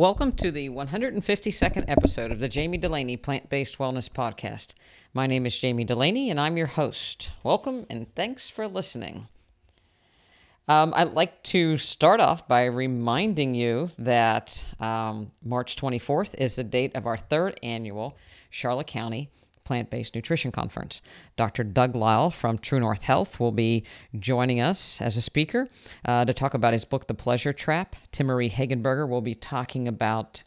Welcome to the 152nd episode of the Jamie Delaney Plant-Based Wellness Podcast. My name is Jamie Delaney, and I'm your host. Welcome, and thanks for listening. I'd like to start off by reminding you that March 24th is the date of our third annual Charlotte County Plant-Based Nutrition Conference. Dr. Doug Lisle from True North Health will be joining us as a speaker to talk about his book, The Pleasure Trap. Timmerie Hagenberger will be talking about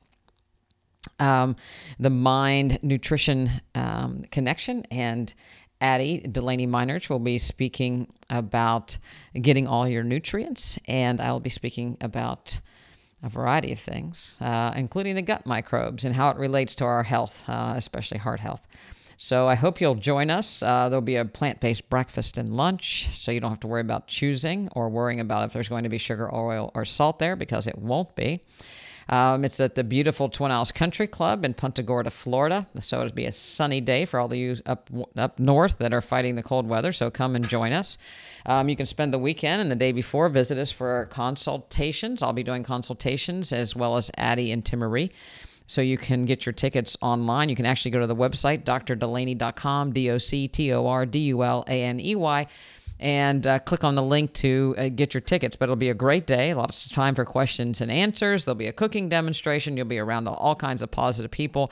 the mind-nutrition connection, and Addie Delaney Meinerch will be speaking about getting all your nutrients, and I'll be speaking about a variety of things, including the gut microbes and how it relates to our health, especially heart health. So I hope you'll join us. There'll be a plant-based breakfast and lunch, so you don't have to worry about choosing or worrying about if there's going to be sugar, oil, or salt there, because it won't be. It's at the beautiful Twin Isles Country Club in Punta Gorda, Florida. So it'll be a sunny day for all of you up north that are fighting the cold weather, so come and join us. You can spend the weekend and the day before, visit us for consultations. I'll be doing consultations as well as Addie and Timmerie. So you can get your tickets online. You can actually go to the website, drdelaney.com, DOCTORDULANEY, and click on the link to get your tickets. But it'll be a great day, a lot of time for questions and answers. There'll be a cooking demonstration. You'll be around all kinds of positive people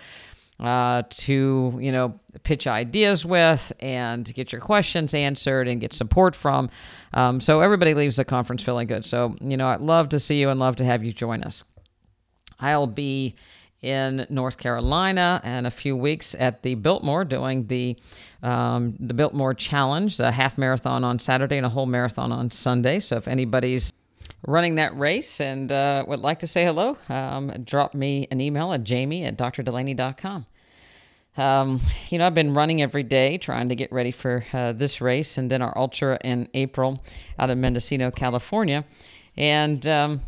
to pitch ideas with and get your questions answered and get support from. So everybody leaves the conference feeling good. So, I'd love to see you and love to have you join us. I'll be in North Carolina in a few weeks at the Biltmore doing the Biltmore Challenge, the half marathon on Saturday and a whole marathon on Sunday. So if anybody's running that race and would like to say hello, drop me an email at jamie@drdelaney.com. I've been running every day trying to get ready for this race and then our ultra in April out of Mendocino, California. And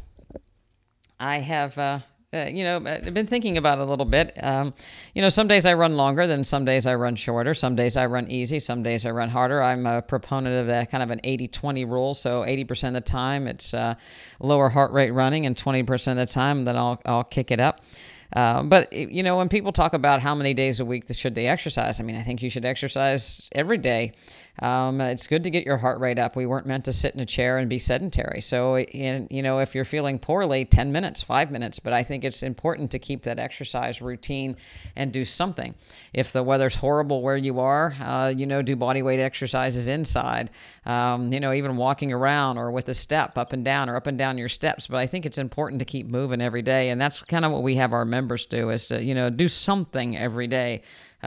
I have I've been thinking about it a little bit. Some days I run longer, then some days I run shorter. Some days I run easy, some days I run harder. I'm a proponent of that kind of an 80-20 rule. So 80% of the time it's lower heart rate running, and 20% of the time then I'll kick it up. But when people talk about how many days a week should they exercise, I think you should exercise every day. It's good to get your heart rate up. We weren't meant to sit in a chair and be sedentary. So, if you're feeling poorly, 10 minutes, 5 minutes, but I think it's important to keep that exercise routine and do something. If the weather's horrible where you are, do body weight exercises inside, even walking around or with a step up and down or up and down your steps. But I think it's important to keep moving every day. And that's kind of what we have our members do, is to, do something every day,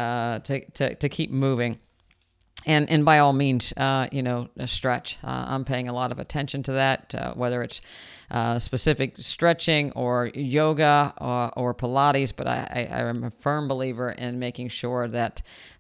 to keep moving. And by all means, stretch. I'm paying a lot of attention to that, whether it's specific stretching or yoga or Pilates. But I am a firm believer in making sure that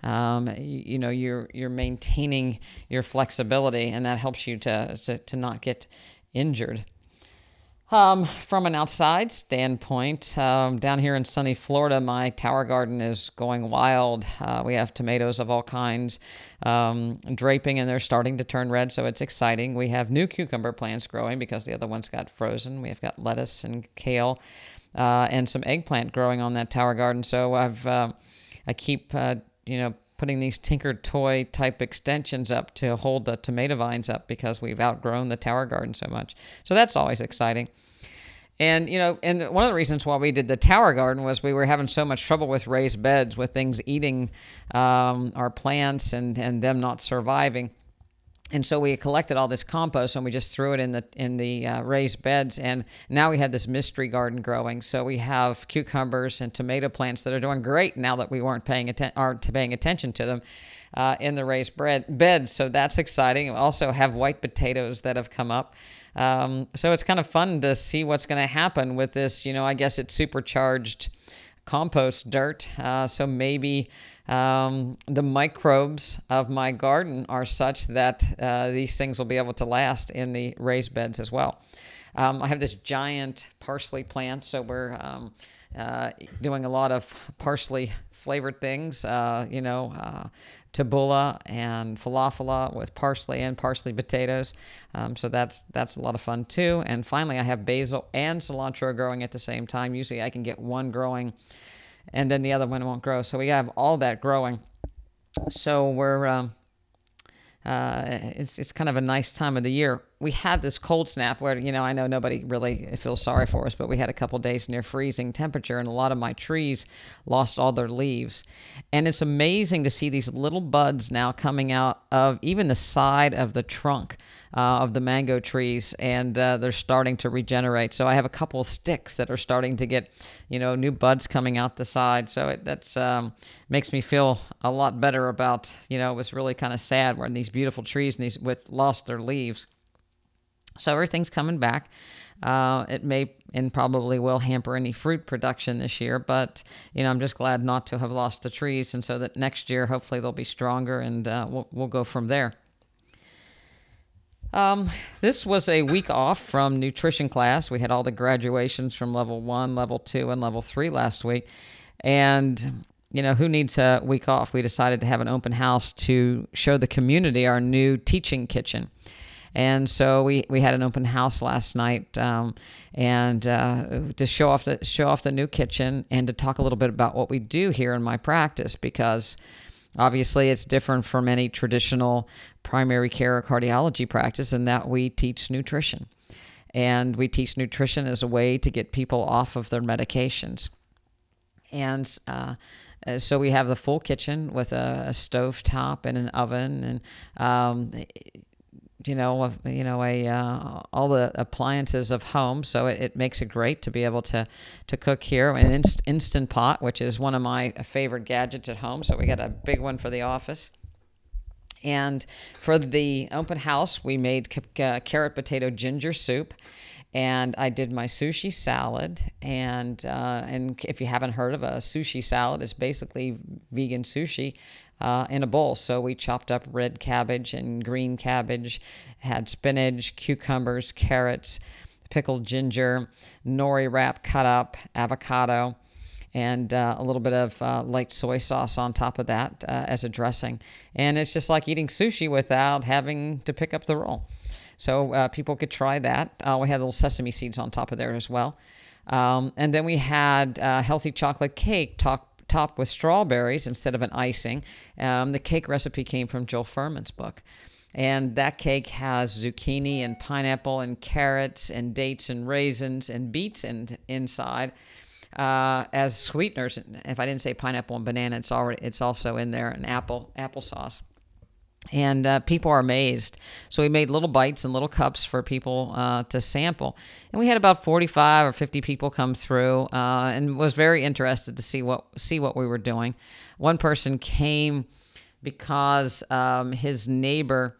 you're maintaining your flexibility, and that helps you to not get injured. From an outside standpoint, down here in sunny Florida, my tower garden is going wild. We have tomatoes of all kinds draping, and they're starting to turn red, so it's exciting. We have new cucumber plants growing because the other ones got frozen. We've got lettuce and kale and some eggplant growing on that tower garden. So I keep putting these Tinker Toy type extensions up to hold the tomato vines up because we've outgrown the tower garden so much. So that's always exciting. And, and one of the reasons why we did the tower garden was we were having so much trouble with raised beds, with things eating our plants and them not surviving. And so we collected all this compost and we just threw it in the raised beds. And now we had this mystery garden growing. So we have cucumbers and tomato plants that are doing great now that we aren't paying attention to them in the raised beds. So that's exciting. We also have white potatoes that have come up. So it's kind of fun to see what's going to happen with this. I guess it's supercharged compost dirt. So maybe the microbes of my garden are such that these things will be able to last in the raised beds as well. I have this giant parsley plant, so we're doing a lot of parsley flavored things, tabbouleh and falafel with parsley and parsley potatoes. So that's a lot of fun too. And finally, I have basil and cilantro growing at the same time. Usually I can get one growing and then the other one won't grow. So we have all that growing. So it's kind of a nice time of the year. We had this cold snap where, I know nobody really feels sorry for us, but we had a couple days near freezing temperature, and a lot of my trees lost all their leaves. And it's amazing to see these little buds now coming out of even the side of the trunk of the mango trees, and they're starting to regenerate. So I have a couple of sticks that are starting to get, new buds coming out the side. So that's makes me feel a lot better about, it was really kind of sad when these beautiful trees lost their leaves. So everything's coming back. It may and probably will hamper any fruit production this year, but I'm just glad not to have lost the trees, and so that next year hopefully they'll be stronger, and we'll go from there. This was a week off from nutrition class. We had all the graduations from level 1, level 2, and level 3 last week, and who needs a week off? We decided to have an open house to show the community our new teaching kitchen. And so we had an open house last night, and to show off the new kitchen and to talk a little bit about what we do here in my practice, because obviously it's different from any traditional primary care or cardiology practice in that we teach nutrition. And we teach nutrition as a way to get people off of their medications. And so we have the full kitchen with a stove top and an oven, and all the appliances of home. So it makes it great to be able to cook here. An Instant Pot, which is one of my favorite gadgets at home. So we got a big one for the office. And for the open house, we made carrot potato ginger soup. And I did my sushi salad. And if you haven't heard of a sushi salad, it's basically vegan sushi in a bowl. So we chopped up red cabbage and green cabbage, had spinach, cucumbers, carrots, pickled ginger, nori wrap cut up, avocado, and a little bit of light soy sauce on top of that as a dressing. And it's just like eating sushi without having to pick up the roll. So people could try that. We had little sesame seeds on top of there as well. And then we had healthy chocolate cake topped with strawberries instead of an icing. The cake recipe came from Joel Furman's book. And that cake has zucchini and pineapple and carrots and dates and raisins and beets inside as sweeteners. If I didn't say pineapple and banana, it's also in there, and applesauce. And people are amazed. So we made little bites and little cups for people to sample. And we had about 45 or 50 people come through and was very interested to see what we were doing. One person came because his neighbor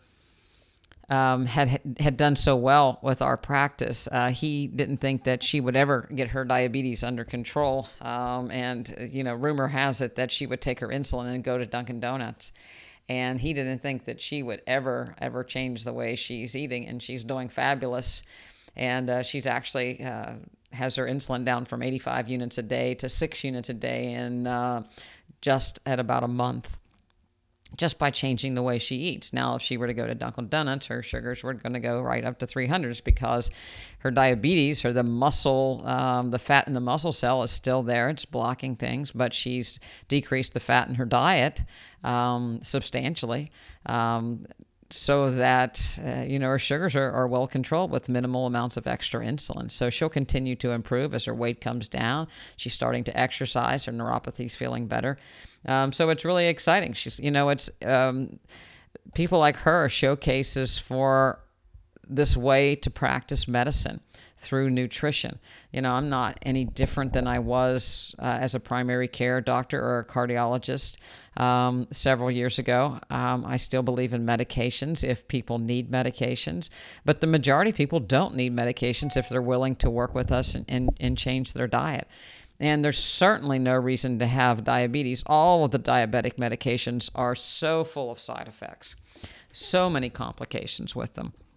had done so well with our practice. He didn't think that she would ever get her diabetes under control. And rumor has it that she would take her insulin and go to Dunkin' Donuts. And he didn't think that she would ever change the way she's eating, and she's doing fabulous. And she's actually has her insulin down from 85 units a day to 6 units a day in just at about a month, just by changing the way she eats. Now, if she were to go to Dunkin' Donuts, her sugars were going to go right up to 300s because her diabetes, or the muscle, the fat in the muscle cell is still there. It's blocking things, but she's decreased the fat in her diet substantially, so that her sugars are well controlled with minimal amounts of extra insulin. So she'll continue to improve as her weight comes down. She's starting to exercise. Her neuropathy's feeling better. So it's really exciting. She's, it's people like her are showcases for this way to practice medicine through nutrition. I'm not any different than I was as a primary care doctor or a cardiologist several years ago. I still believe in medications if people need medications, but the majority of people don't need medications if they're willing to work with us and change their diet. And there's certainly no reason to have diabetes. All of the diabetic medications are so full of side effects, so many complications with them.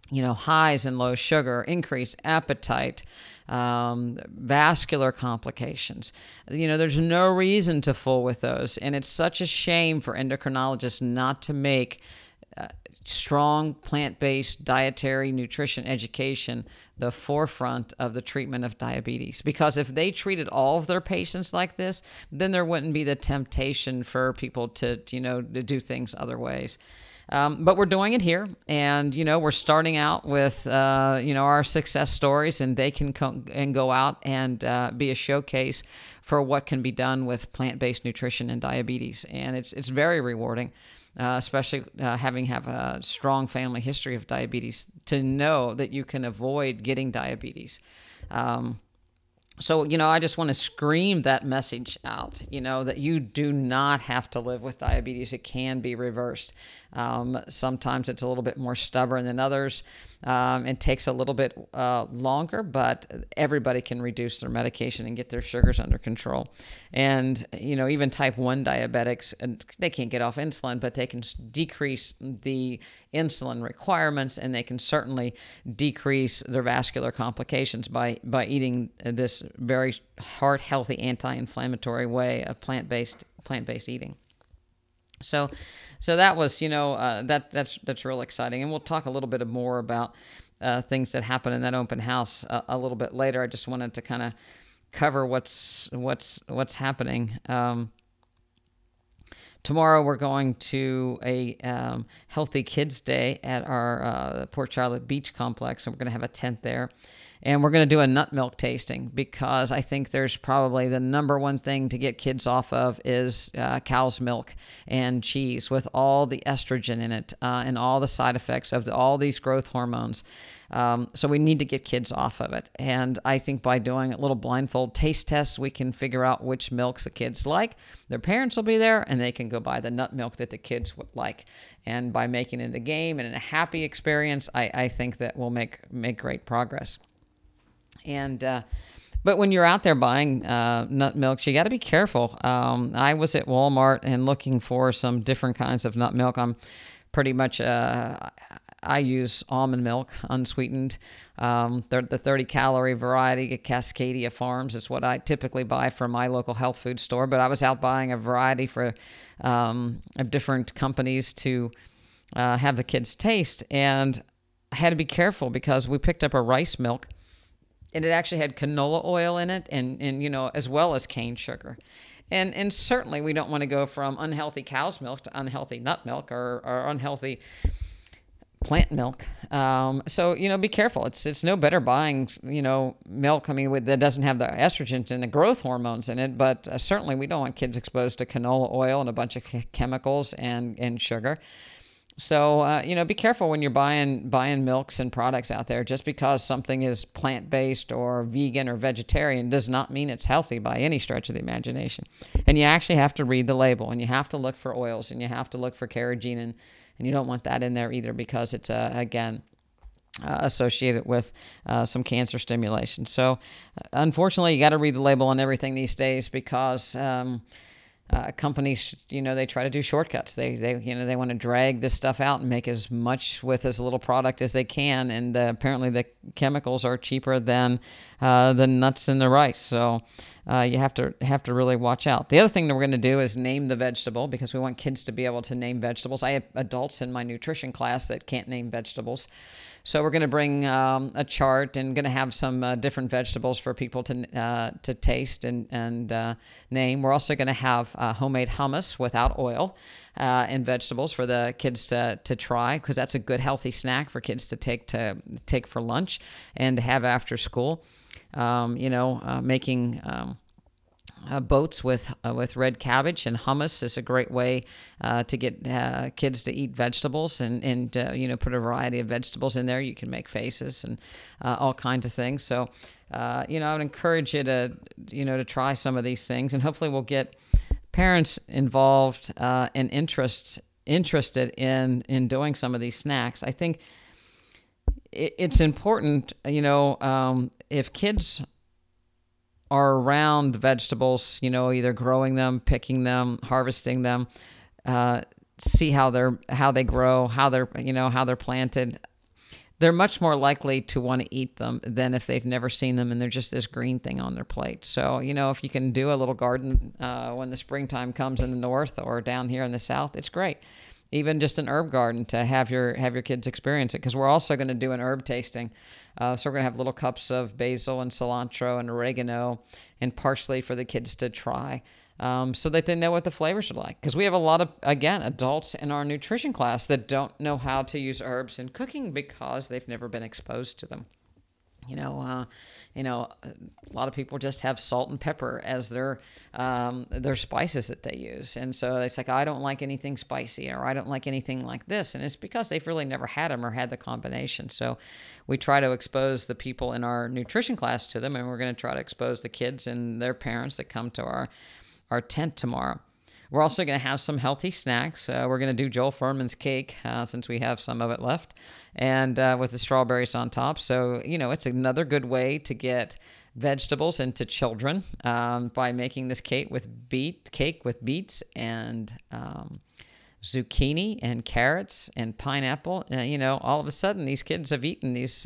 highs and low sugar, increased appetite, vascular complications. There's no reason to fool with those. And it's such a shame for endocrinologists not to make strong plant-based dietary nutrition education the forefront of the treatment of diabetes. Because if they treated all of their patients like this, then there wouldn't be the temptation for people to do things other ways. But we're doing it here, and we're starting out with our success stories, and they can go out and be a showcase for what can be done with plant-based nutrition and diabetes, and it's very rewarding. Especially having a strong family history of diabetes, to know that you can avoid getting diabetes. So, I just want to scream that message out, that you do not have to live with diabetes. It can be reversed. Sometimes it's a little bit more stubborn than others. It takes a little bit longer, but everybody can reduce their medication and get their sugars under control. And, even type 1 diabetics, they can't get off insulin, but they can decrease the insulin requirements, and they can certainly decrease their vascular complications by eating this very heart-healthy, anti-inflammatory way of plant-based eating. So that was, that's real exciting. And we'll talk a little bit more about things that happen in that open house a little bit later. I just wanted to kind of cover what's happening. Tomorrow we're going to a Healthy Kids Day at our Port Charlotte Beach Complex, and we're going to have a tent there. And we're going to do a nut milk tasting, because I think there's probably the number one thing to get kids off of is cow's milk and cheese, with all the estrogen in it and all the side effects of all these growth hormones. So we need to get kids off of it. And I think by doing a little blindfold taste tests, we can figure out which milks the kids like. Their parents will be there, and they can go buy the nut milk that the kids would like. And by making it a game and a happy experience, I think that we'll make great progress. And but when you're out there buying nut milks, you got to be careful. I was at Walmart and looking for some different kinds of nut milk. I'm pretty much I use almond milk, unsweetened. The 30-calorie variety at Cascadia Farms is what I typically buy from my local health food store. But I was out buying a variety of different companies to have the kids taste, and I had to be careful because we picked up a rice milk. And it actually had canola oil in it, and as well as cane sugar. And certainly we don't want to go from unhealthy cow's milk to unhealthy nut milk or unhealthy plant milk. So, be careful. It's no better buying, milk, that doesn't have the estrogens and the growth hormones in it. But certainly we don't want kids exposed to canola oil and a bunch of chemicals and sugar. So, be careful when you're buying milks and products out there. Just because something is plant-based or vegan or vegetarian does not mean it's healthy by any stretch of the imagination. And you actually have to read the label, and you have to look for oils, and you have to look for carrageenan, and you don't want that in there either, because it's, associated with some cancer stimulation. So, unfortunately, you got to read the label on everything these days, because companies, they try to do shortcuts. They want to drag this stuff out and make as much with as little product as they can. And apparently the chemicals are cheaper than the nuts and the rice. So you have to really watch out. The other thing that we're going to do is name the vegetable, because we want kids to be able to name vegetables. I have adults in my nutrition class that can't name vegetables. So we're going to bring a chart and going to have some different vegetables for people to taste and name. We're also going to have homemade hummus without oil and vegetables for the kids to try, because that's a good healthy snack for kids to take for lunch and to have after school. Making boats with red cabbage and hummus is a great way to get kids to eat vegetables and put a variety of vegetables in there. You can make faces and all kinds of things. So, I would encourage you to try some of these things, and hopefully we'll get parents involved and interested in doing some of these snacks. I think it's important, if kids are around vegetables, either growing them, picking them, harvesting them, see how they grow, how they're planted. they're much more likely to want to eat them than if they've never seen them and they're just this green thing on their plate. So, if you can do a little garden when the springtime comes in the north or down here in the south, it's great. Even just an herb garden to have your kids experience it, because we're also going to do an herb tasting. So we're going to have little cups of basil and cilantro and oregano and parsley for the kids to try, so that they know what the flavors are like. Because we have a lot of, again, adults in our nutrition class that don't know how to use herbs in cooking because they've never been exposed to them. A lot of people just have salt and pepper as their spices that they use. And so it's like, I don't like anything spicy, or I don't like anything like this. And it's because they've really never had them or had the combination. So we try to expose the people in our nutrition class to them, and we're going to try to expose the kids and their parents that come to our tent tomorrow. We're also going to have some healthy snacks. We're going to do Joel Furman's cake, since we have some of it left, and with the strawberries on top. So, it's another good way to get vegetables into children by making this cake with beets and zucchini and carrots and pineapple. All of a sudden, these kids have eaten these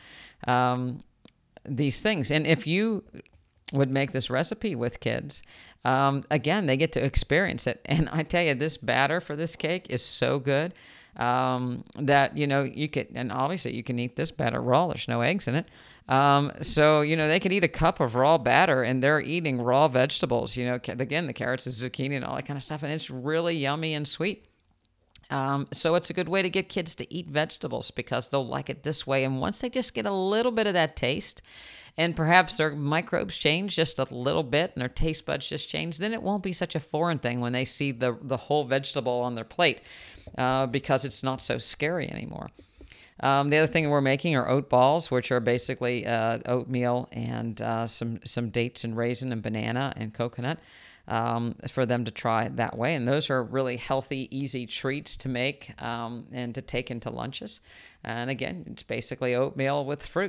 things. And if you would make this recipe with kids, again, they get to experience it. And I tell you, this batter for this cake is so good that, you could, and obviously you can eat this batter raw. There's no eggs in it. So, they could eat a cup of raw batter and they're eating raw vegetables, again, the carrots, the zucchini and all that kind of stuff. And it's really yummy and sweet. So it's a good way to get kids to eat vegetables because they'll like it this way. And once they just get a little bit of that taste, and perhaps their microbes change just a little bit and their taste buds just change, then it won't be such a foreign thing when they see the whole vegetable on their plate, because it's not so scary anymore. The other thing we're making are oat balls, which are basically oatmeal and some dates and raisin and banana and coconut, for them to try that way. And those are really healthy, easy treats to make and to take into lunches. And again, it's basically oatmeal with fruit.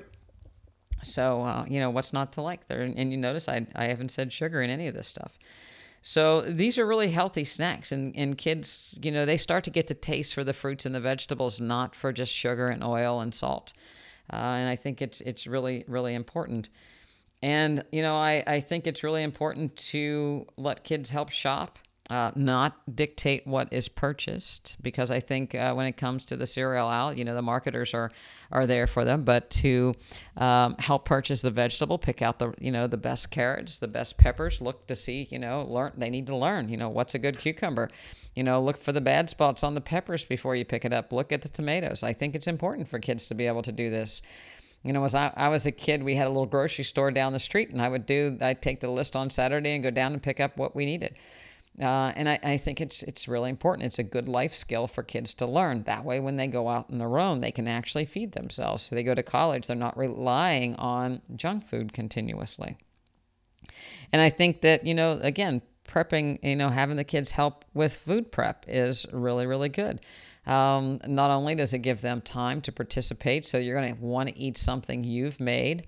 So, what's not to like there? And you notice I haven't said sugar in any of this stuff. So these are really healthy snacks. And kids, they start to get the taste for the fruits and the vegetables, not for just sugar and oil and salt. And I think it's really, really important. And, I think it's really important to let kids help shop. Not dictate what is purchased, because I think when it comes to the cereal aisle, the marketers are there for them, but to help purchase the vegetable, pick out the best carrots, the best peppers, look to see, learn. They need to learn, what's a good cucumber, look for the bad spots on the peppers before you pick it up. Look at the tomatoes. I think it's important for kids to be able to do this. As I was a kid, we had a little grocery store down the street, and I'd take the list on Saturday and go down and pick up what we needed. And I think it's really important. It's a good life skill for kids to learn. That way, when they go out on their own, they can actually feed themselves. So they go to college, they're not relying on junk food continuously. And I think that, again, prepping, having the kids help with food prep is really, really good. Not only does it give them time to participate, so you're going to want to eat something you've made,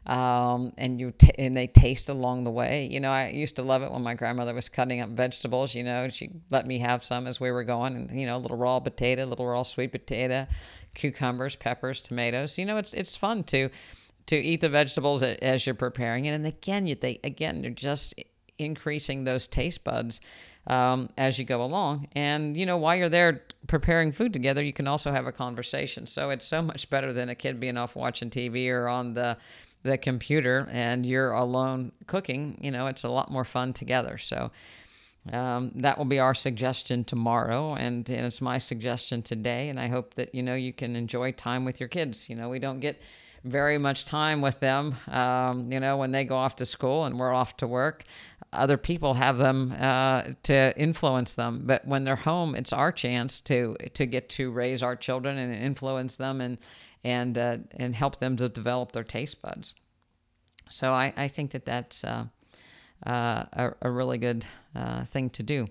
and they taste along the way. I used to love it when my grandmother was cutting up vegetables. She let me have some as we were going, and a little raw potato, a little raw sweet potato, cucumbers, peppers, tomatoes. It's fun to eat the vegetables as you're preparing it, and again, you're just increasing those taste buds as you go along. And, while you're there preparing food together, you can also have a conversation. So it's so much better than a kid being off watching TV or on the computer and you're alone cooking. It's a lot more fun together. So that will be our suggestion tomorrow. And it's my suggestion today. And I hope that, you can enjoy time with your kids. We don't get very much time with them, when they go off to school and we're off to work. Other people have them to influence them, but when they're home, it's our chance to get to raise our children and influence them and help them to develop their taste buds. So I think that's a really good thing to do.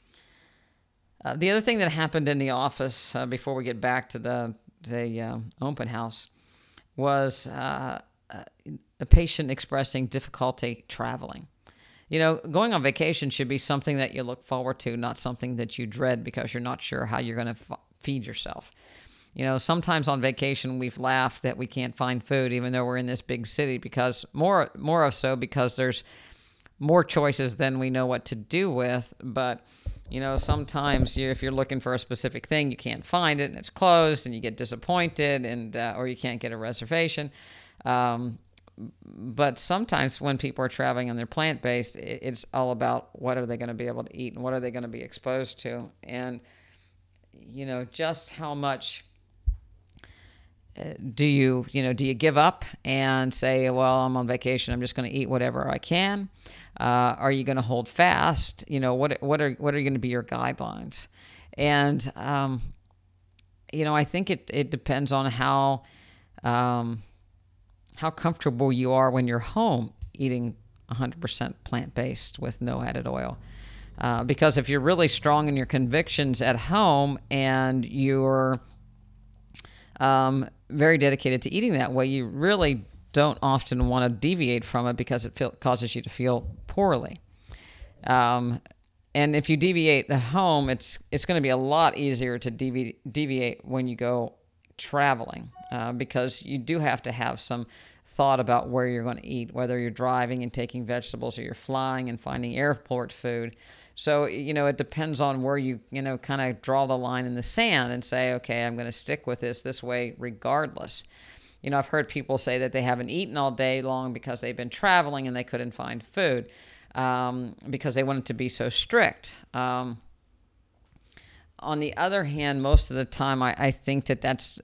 The other thing that happened in the office before we get back to the open house was a patient expressing difficulty traveling. Going on vacation should be something that you look forward to, not something that you dread because you're not sure how you're going to feed yourself. Sometimes on vacation we've laughed that we can't find food, even though we're in this big city, because more of so because there's more choices than we know what to do with. But sometimes if you're looking for a specific thing, you can't find it and it's closed, and you get disappointed, and or you can't get a reservation. But sometimes when people are traveling and they're plant-based, it's all about what are they going to be able to eat and what are they going to be exposed to, and just how much do you give up and say, well, I'm on vacation, I'm just going to eat whatever I can? Are you going to hold fast? What are going to be your guidelines? And I think it depends on how comfortable you are when you're home eating 100% plant-based with no added oil. Because if you're really strong in your convictions at home and you're very dedicated to eating that way, you really don't often want to deviate from it because it causes you to feel poorly. And if you deviate at home, it's going to be a lot easier to deviate when you go traveling, because you do have to have some thought about where you're going to eat, whether you're driving and taking vegetables or you're flying and finding airport food. So, it depends on where you, kind of draw the line in the sand and say, okay, I'm going to stick with this way regardless. I've heard people say that they haven't eaten all day long because they've been traveling and they couldn't find food because they wanted to be so strict. On the other hand, most of the time, I think that's,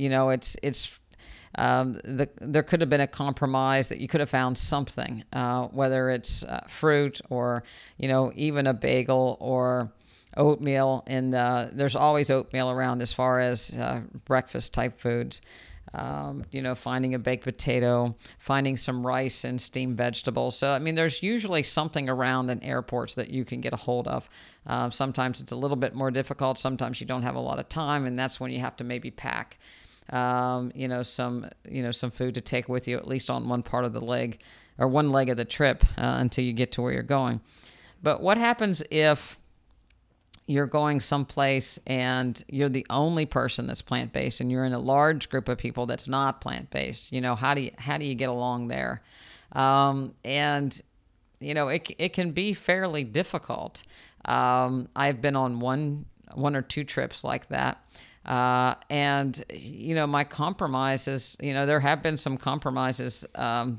there could have been a compromise, that you could have found something, whether it's fruit or, even a bagel or oatmeal. And there's always oatmeal around as far as breakfast type foods. Finding a baked potato, finding some rice and steamed vegetables. So, there's usually something around in airports that you can get a hold of. Sometimes it's a little bit more difficult. Sometimes you don't have a lot of time, and that's when you have to maybe pack, some food to take with you, at least on one part of the leg or one leg of the trip until you get to where you're going. But what happens if you're going someplace and you're the only person that's plant-based and you're in a large group of people that's not plant-based? How do you get along there? It can be fairly difficult. I've been on one or two trips like that. My compromises, there have been some compromises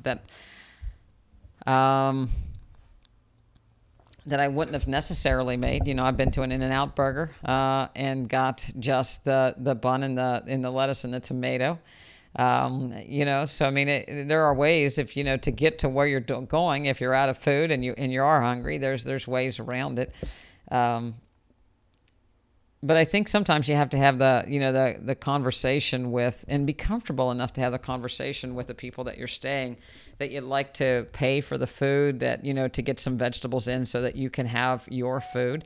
that I wouldn't have necessarily made. I've been to an In-N-Out burger and got just the bun and the lettuce and the tomato. So there are ways, if to get to where you're going, if you're out of food and you are hungry, there's ways around it. But I think sometimes you have to have the conversation with, and be comfortable enough to have the conversation with the people that you're staying, that you'd like to pay for the food, that, to get some vegetables in so that you can have your food.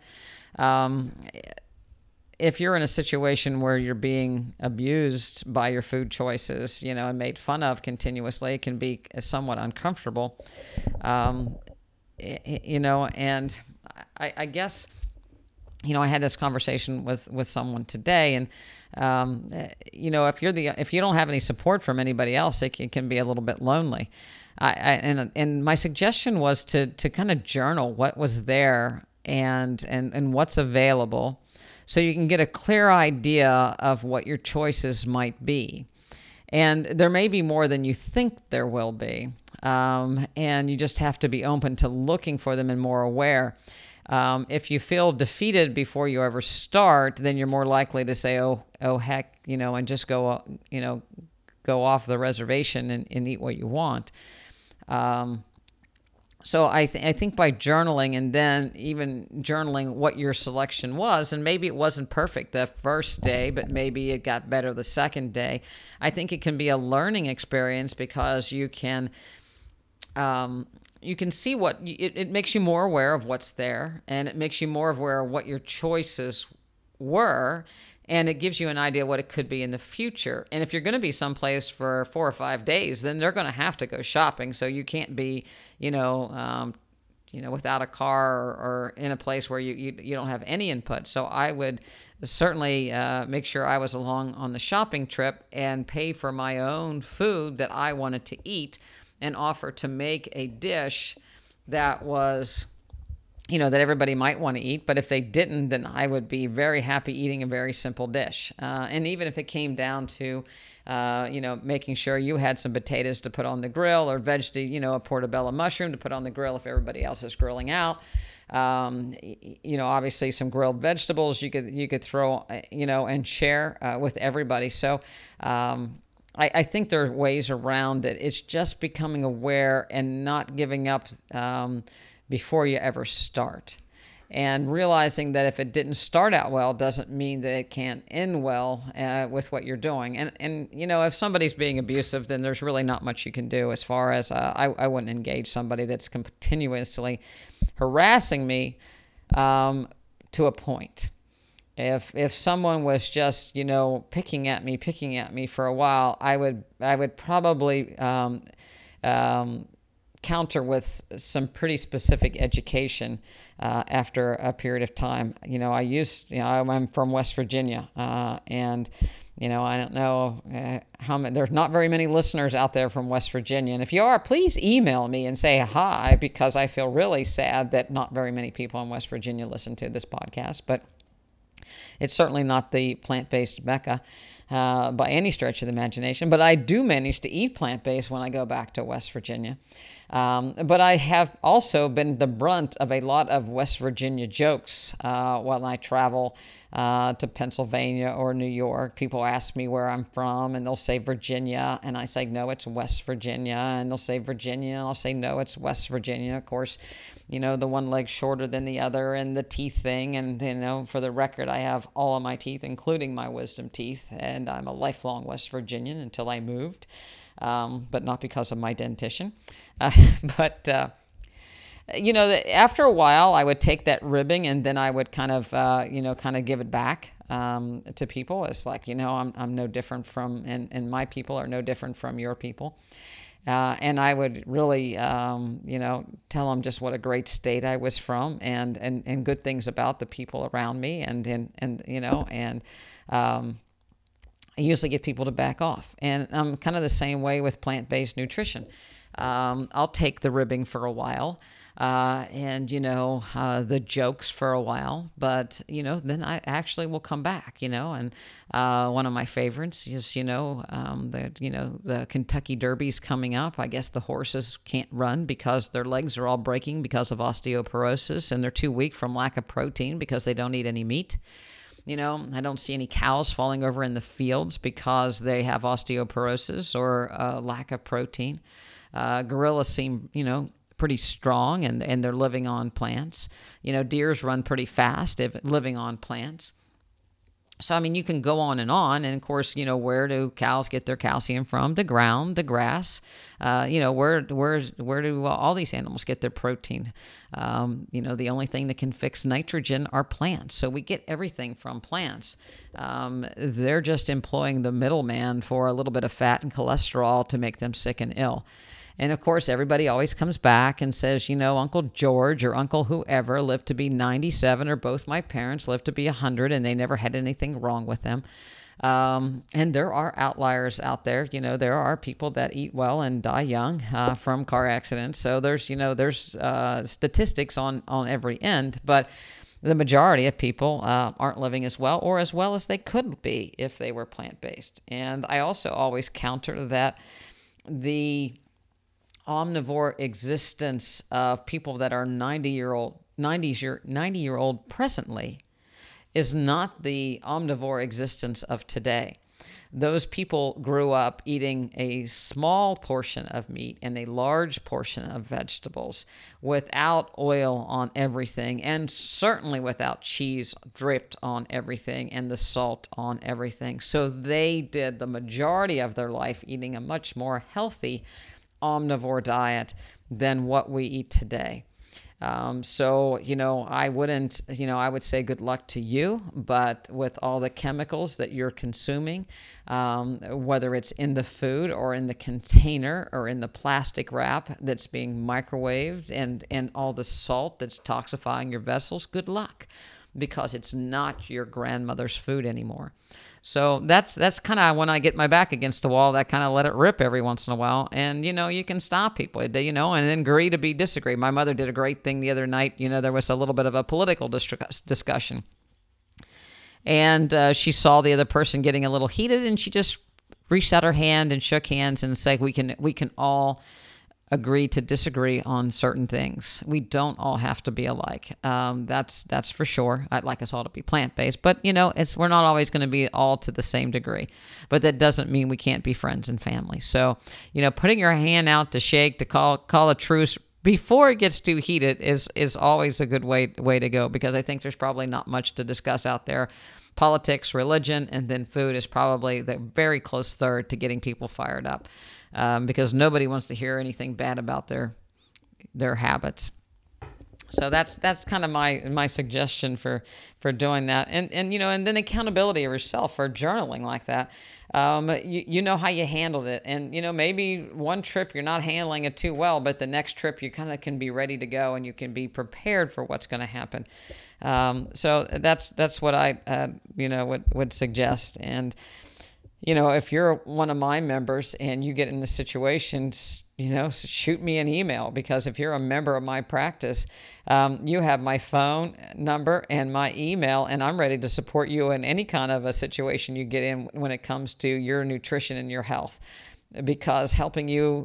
If you're in a situation where you're being abused by your food choices, and made fun of continuously, it can be somewhat uncomfortable. And I guess, I had this conversation with someone today, and if you don't have any support from anybody else, it can be a little bit lonely. And my suggestion was to kind of journal what was there and what's available, so you can get a clear idea of what your choices might be. And there may be more than you think there will be, and you just have to be open to looking for them and more aware. If you feel defeated before you ever start, then you're more likely to say, oh heck, and just go off the reservation and eat what you want. So I think by journaling, and then even journaling what your selection was, and maybe it wasn't perfect the first day, but maybe it got better the second day, I think it can be a learning experience, because you can see what it makes you more aware of what's there, and it makes you more aware of what your choices were, and it gives you an idea what it could be in the future. And if you're going to be someplace for 4 or 5 days, then they're going to have to go shopping, so you can't be without a car or in a place where you don't have any input. So I would certainly make sure I was along on the shopping trip and pay for my own food that I wanted to eat and offer to make a dish that was, that everybody might want to eat. But if they didn't, then I would be very happy eating a very simple dish. And even if it came down to, making sure you had some potatoes to put on the grill or a portobello mushroom to put on the grill if everybody else is grilling out. Obviously some grilled vegetables you could throw, and share with everybody. So I think there are ways around it. It's just becoming aware and not giving up before you ever start. And realizing that if it didn't start out well doesn't mean that it can't end well with what you're doing. And if somebody's being abusive, then there's really not much you can do as far as I wouldn't engage somebody that's continuously harassing me to a point. If someone was just, picking at me for a while, I would probably counter with some pretty specific education after a period of time. I'm from West Virginia, and I don't know how many. There's not very many listeners out there from West Virginia, and if you are, please email me and say hi, because I feel really sad that not very many people in West Virginia listen to this podcast. But it's certainly not the plant-based mecca by any stretch of the imagination, but I do manage to eat plant-based when I go back to West Virginia. But I have also been the brunt of a lot of West Virginia jokes when I travel to Pennsylvania or New York. People ask me where I'm from, and they'll say Virginia, and I say, no, it's West Virginia, and they'll say Virginia, and I'll say, no, it's West Virginia. Of course, the one leg shorter than the other, and the teeth thing, and, for the record, I have all of my teeth, including my wisdom teeth, and I'm a lifelong West Virginian until I moved. But not because of my dentition. After a while, I would take that ribbing and then I would kind of give it back to people. It's like, I'm no different from, and my people are no different from your people. And I would really, tell them just what a great state I was from and good things about the people around me I usually get people to back off. And I'm kind of the same way with plant-based nutrition. I'll take the ribbing for a while and the jokes for a while, but, then I actually will come back, and one of my favorites is, the Kentucky Derby's coming up. I guess the horses can't run because their legs are all breaking because of osteoporosis, and they're too weak from lack of protein because they don't eat any meat. I don't see any cows falling over in the fields because they have osteoporosis or lack of protein. Gorillas seem, pretty strong and they're living on plants. Deers run pretty fast living on plants. So, you can go on. And of course, where do cows get their calcium from? The ground, the grass. Where do all these animals get their protein? The only thing that can fix nitrogen are plants. So we get everything from plants. They're just employing the middleman for a little bit of fat and cholesterol to make them sick and ill. And of course, everybody always comes back and says, Uncle George or Uncle whoever lived to be 97, or both my parents lived to be 100, and they never had anything wrong with them. And there are outliers out there. There are people that eat well and die young from car accidents. So there's statistics on every end, but the majority of people aren't living as well or as well as they could be if they were plant-based. And I also always counter that the omnivore existence of people that are 90-year-old presently is not the omnivore existence of today. Those people grew up eating a small portion of meat and a large portion of vegetables without oil on everything, and certainly without cheese dripped on everything and the salt on everything. So they did the majority of their life eating a much more healthy omnivore diet than what we eat today. So, I wouldn't, I would say good luck to you, but with all the chemicals that you're consuming, whether it's in the food or in the container or in the plastic wrap that's being microwaved and all the salt that's toxifying your vessels, good luck, because it's not your grandmother's food anymore. So that's kind of when I get my back against the wall, that kind of let it rip every once in a while. And, you can stop people, and then agree to be disagree. My mother did a great thing the other night. There was a little bit of a political discussion. And she saw the other person getting a little heated, and she just reached out her hand and shook hands and said, we can all agree to disagree on certain things. We don't all have to be alike. That's for sure. I'd like us all to be plant-based, but we're not always going to be all to the same degree. But that doesn't mean we can't be friends and family. So, putting your hand out to shake, to call a truce before it gets too heated is always a good way to go, because I think there's probably not much to discuss out there. Politics, religion, and then food is probably the very close third to getting people fired up. Because nobody wants to hear anything bad about their habits. So that's kind of my suggestion for doing that. And then accountability of yourself for journaling like that. You know how you handled it. And, maybe one trip you're not handling it too well, but the next trip you kind of can be ready to go and you can be prepared for what's going to happen. So that's what I, would suggest. And, if you're one of my members and you get in the situation, shoot me an email, because if you're a member of my practice, you have my phone number and my email, and I'm ready to support you in any kind of a situation you get in when it comes to your nutrition and your health, because helping you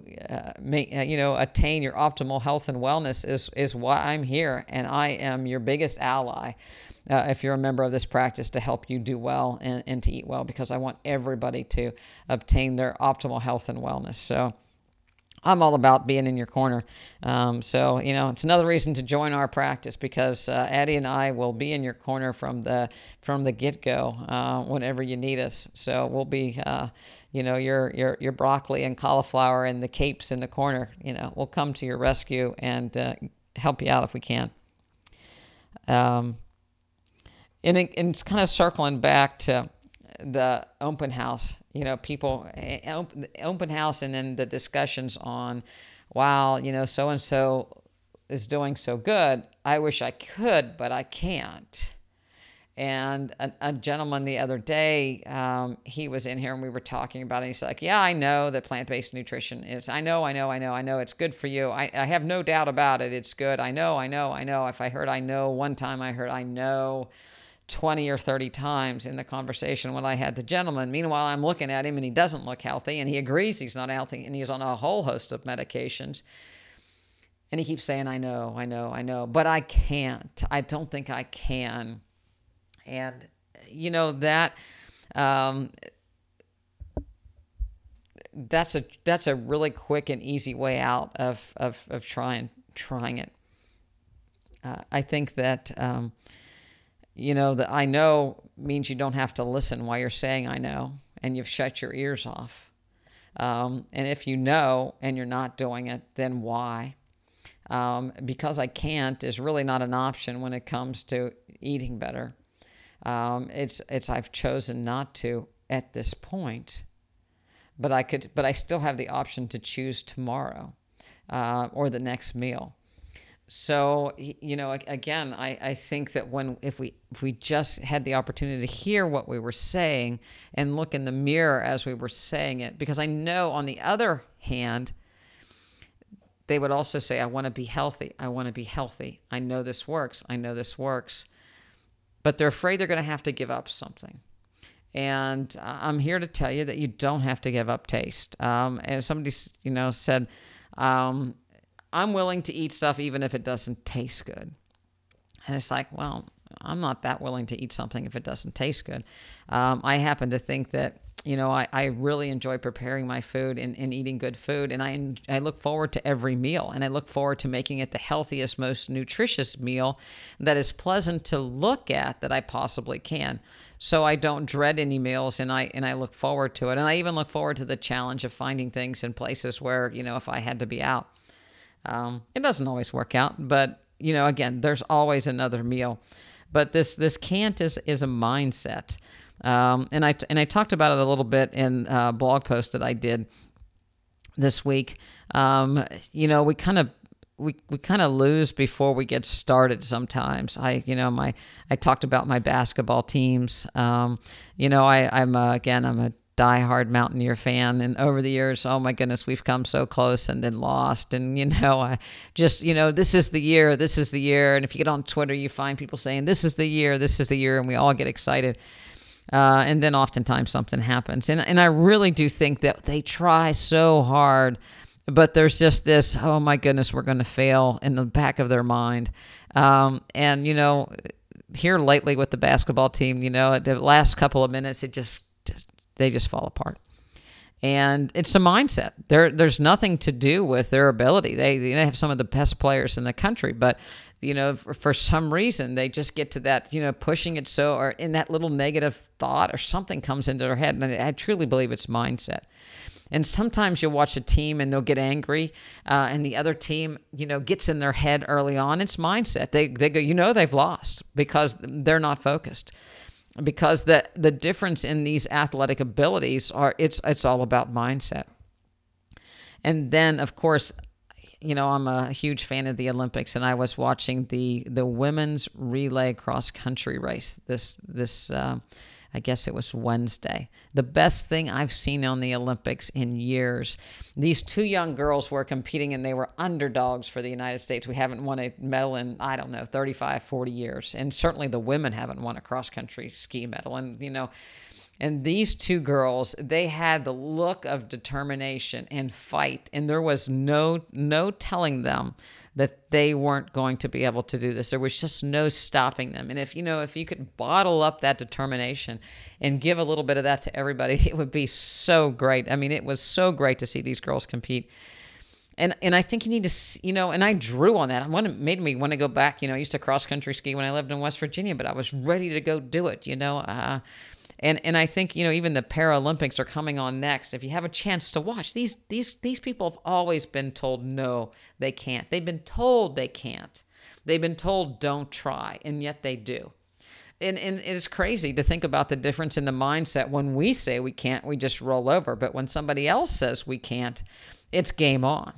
attain your optimal health and wellness is why I'm here, and I am your biggest ally. If you're a member of this practice, to help you do well and to eat well, because I want everybody to obtain their optimal health and wellness. So I'm all about being in your corner. So it's another reason to join our practice, because Addie and I will be in your corner from the get-go whenever you need us. So we'll be, your broccoli and cauliflower and the capes in the corner. We'll come to your rescue and help you out if we can. And it's kind of circling back to the open house, people, open house, and then the discussions on, wow, so-and-so is doing so good. I wish I could, but I can't. And a gentleman the other day, he was in here and we were talking about it. He's like, yeah, I know that plant-based nutrition is, I know it's good for you. I have no doubt about it. It's good. I know. If I heard I know one time, I heard I know 20 or 30 times in the conversation when I had the gentleman. Meanwhile, I'm looking at him and he doesn't look healthy, and he agrees he's not healthy, and he's on a whole host of medications. And he keeps saying, I know, but I can't. I don't think I can. And, that's a really quick and easy way out of trying it. I think that, the I know means you don't have to listen while you're saying I know, and you've shut your ears off. And if you know and you're not doing it, then why? Because I can't is really not an option when it comes to eating better. It's I've chosen not to at this point, but I still have the option to choose tomorrow, or the next meal. So, again, I think that if we just had the opportunity to hear what we were saying and look in the mirror as we were saying it, because I know on the other hand, they would also say, I want to be healthy. I want to be healthy. I know this works. But they're afraid they're going to have to give up something. And I'm here to tell you that you don't have to give up taste. And somebody, said, I'm willing to eat stuff even if it doesn't taste good. And it's like, well, I'm not that willing to eat something if it doesn't taste good. I happen to think that, I really enjoy preparing my food and eating good food. And I look forward to every meal. And I look forward to making it the healthiest, most nutritious meal that is pleasant to look at that I possibly can. So I don't dread any meals, and I look forward to it. And I even look forward to the challenge of finding things in places where, if I had to be out. It doesn't always work out, but again, there's always another meal. But this can't is a mindset. And I talked about it a little bit in a blog post that I did this week. We kind of lose before we get started sometimes. I talked about my basketball teams. I'm a diehard Mountaineer fan, and over the years, oh my goodness, we've come so close and then lost. And I just this is the year. And if you get on Twitter, you find people saying this is the year, and we all get excited. And then oftentimes something happens, and I really do think that they try so hard, but there's just this, oh my goodness, we're going to fail in the back of their mind. Here lately with the basketball team, the last couple of minutes, they just fall apart. And it's a mindset. There's nothing to do with their ability. They have some of the best players in the country, but for some reason they just get to that, pushing it so, or in that little negative thought or something comes into their head. And I truly believe it's mindset. And sometimes you'll watch a team and they'll get angry, and the other team, gets in their head early on. It's mindset. They go, they've lost because they're not focused. Because the difference in these athletic abilities it's all about mindset. And then, of course, I'm a huge fan of the Olympics, and I was watching the women's relay cross country race this I guess it was Wednesday. The best thing I've seen on the Olympics in years. These two young girls were competing, and they were underdogs for the United States. We haven't won a medal in, 35, 40 years. And certainly the women haven't won a cross-country ski medal. And these two girls, they had the look of determination and fight, and there was no telling them that they weren't going to be able to do this. There was just no stopping them. And if you could bottle up that determination and give a little bit of that to everybody, it would be so great. I mean, it was so great to see these girls compete. And I think you need to, and I drew on that. It made me want to go back. I used to cross-country ski when I lived in West Virginia, but I was ready to go do it, And I think, even the Paralympics are coming on next. If you have a chance to watch, these people have always been told, no, they can't. They've been told they can't. They've been told, don't try, and yet they do. And it's crazy to think about the difference in the mindset. When we say we can't, we just roll over. But when somebody else says we can't, it's game on.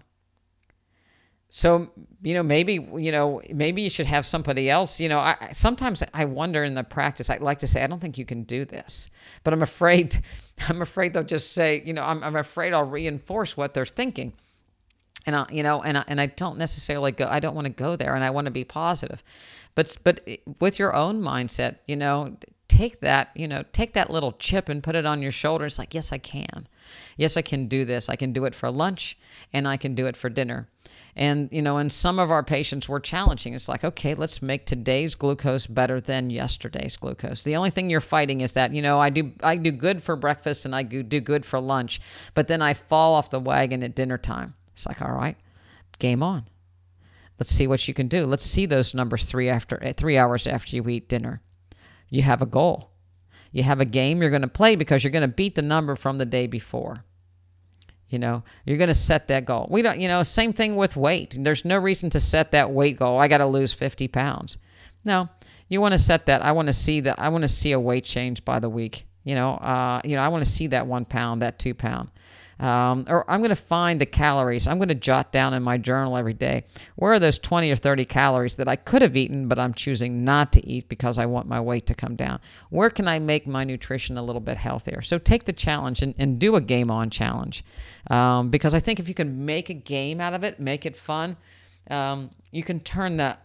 So, maybe you should have somebody else. Sometimes I wonder in the practice, I like to say, I don't think you can do this, but I'm afraid they'll just say, I'm afraid I'll reinforce what they're thinking. And I don't necessarily go, I don't want to go there, and I want to be positive, but with your own mindset, take that little chip and put it on your shoulder. It's like, yes, I can. Yes, I can do this. I can do it for lunch, and I can do it for dinner. And, and some of our patients were challenging. It's like, okay, let's make today's glucose better than yesterday's glucose. The only thing you're fighting is that, I do good for breakfast and I do good for lunch, but then I fall off the wagon at dinner time. It's like, all right, game on. Let's see what you can do. Let's see those numbers 3 hours after you eat dinner. You have a goal. You have a game you're going to play because you're going to beat the number from the day before. You're going to set that goal. We don't, same thing with weight. There's no reason to set that weight goal. I got to lose 50 pounds. No, you want to set that. I want to see a weight change by the week. I want to see that 1 pound, that 2 pound. Or I'm going to find the calories. I'm going to jot down in my journal every day, where are those 20 or 30 calories that I could have eaten, but I'm choosing not to eat because I want my weight to come down? Where can I make my nutrition a little bit healthier? So take the challenge and do a game on challenge. Because I think if you can make a game out of it, make it fun, you can turn the,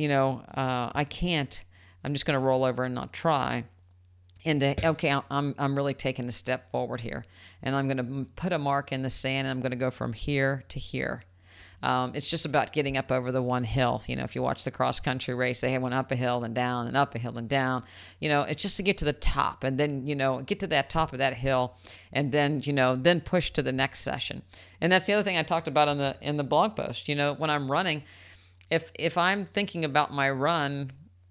I can't, I'm just going to roll over and not try, into, okay, I'm really taking a step forward here, and I'm going to put a mark in the sand, and I'm going to go from here to here. It's just about getting up over the one hill. If you watch the cross-country race, they went up a hill and down and up a hill and down. It's just to get to the top, and then, get to that top of that hill, and then, then push to the next session. And that's the other thing I talked about in the blog post. When I'm running, if I'm thinking about my run,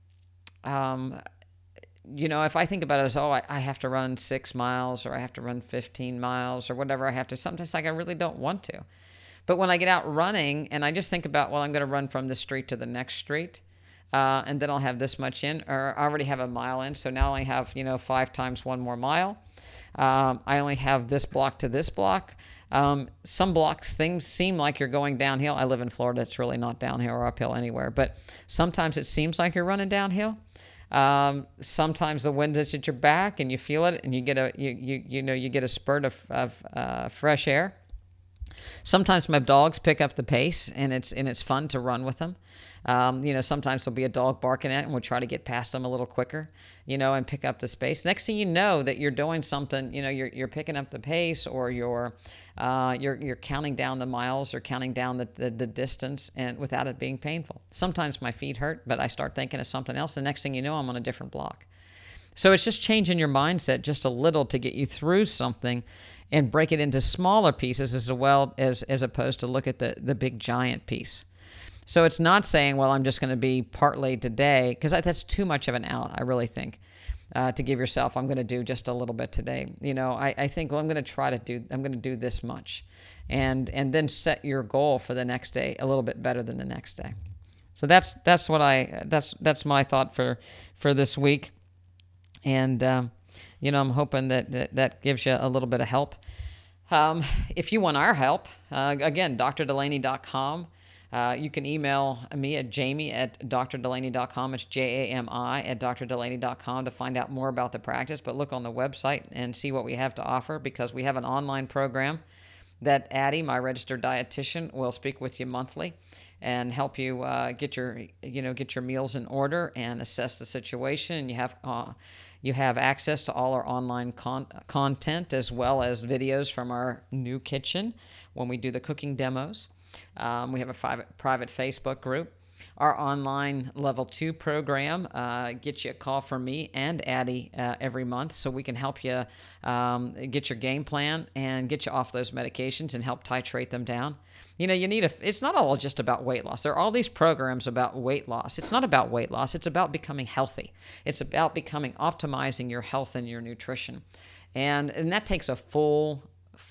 if I think about it as, I have to run 6 miles, or I have to run 15 miles, or whatever I have to, sometimes I really don't want to. But when I get out running and I just think about, well, I'm going to run from this street to the next street, and then I'll have this much in, or I already have a mile in. So now I have, 5 times 1 more mile. I only have this block to this block. Some blocks, things seem like you're going downhill. I live in Florida. It's really not downhill or uphill anywhere. But sometimes it seems like you're running downhill. Sometimes the wind is at your back and you feel it, and you get you get a spurt of fresh air. Sometimes my dogs pick up the pace, and it's fun to run with them. Sometimes there'll be a dog barking at it, and we'll try to get past them a little quicker, and pick up the space. Next thing you know, that you're doing something, you're picking up the pace, or you're counting down the miles or counting down the distance, and without it being painful. Sometimes my feet hurt, but I start thinking of something else. The next thing you know, I'm on a different block. So it's just changing your mindset just a little to get you through something and break it into smaller pieces as well as opposed to look at the big giant piece. So it's not saying, well, I'm just going to be partly today, because that's too much of an out, I really think, to give yourself, I'm going to do just a little bit today. I think, well, I'm going to do this much, and then set your goal for the next day a little bit better than the next day. So that's my thought for this week. And, I'm hoping that gives you a little bit of help. If you want our help, again, drdelaney.com. You can email me at jamie@drdelaney.com. It's JAMI@drdelaney.com to find out more about the practice. But look on the website and see what we have to offer, because we have an online program that Addie, my registered dietitian, will speak with you monthly and help you get your meals in order and assess the situation. And you have access to all our online content, as well as videos from our new kitchen when we do the cooking demos. We have a private Facebook group. Our online level 2 program gets you a call from me and Addie every month, so we can help you get your game plan and get you off those medications and help titrate them down. It's not all just about weight loss. There are all these programs about weight loss. It's not about weight loss. It's about becoming healthy. It's about optimizing your health and your nutrition. And that takes a full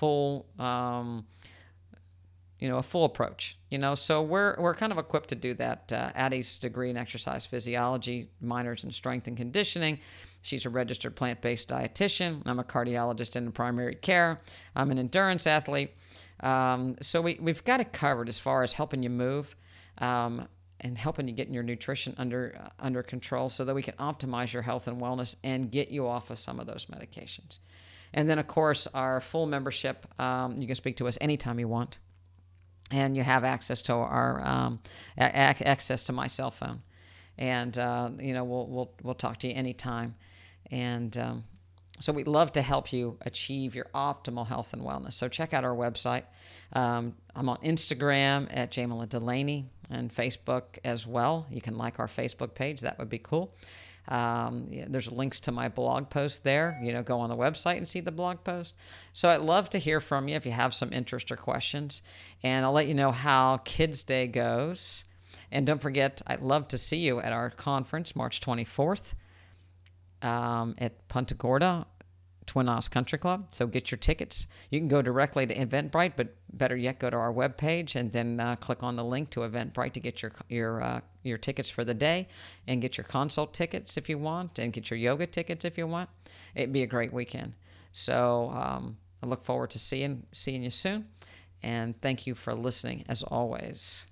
approach, so we're kind of equipped to do that. Addie's degree in exercise physiology, minors in strength and conditioning. She's a registered plant-based dietitian. I'm a cardiologist in primary care. I'm an endurance athlete. So we've got it covered as far as helping you move, and helping you get your nutrition under control, so that we can optimize your health and wellness and get you off of some of those medications. And then, of course, our full membership, you can speak to us anytime you want. And you have access to our access to my cell phone, and we'll talk to you anytime. And so we'd love to help you achieve your optimal health and wellness. So check out our website. I'm on Instagram at Jamila Delaney, and Facebook as well. You can like our Facebook page. That would be cool. There's links to my blog post there. Go on the website and see the blog post. So I'd love to hear from you if you have some interest or questions. And I'll let you know how Kids Day goes. And don't forget, I'd love to see you at our conference, March 24th, at Punta Gorda, Twin Isles Country Club. So get your tickets. You can go directly to Eventbrite, but better yet, go to our webpage and then click on the link to Eventbrite to get your tickets for the day, and get your consult tickets if you want, and get your yoga tickets if you want. It'd be a great weekend. So I look forward to seeing you soon, and thank you for listening as always.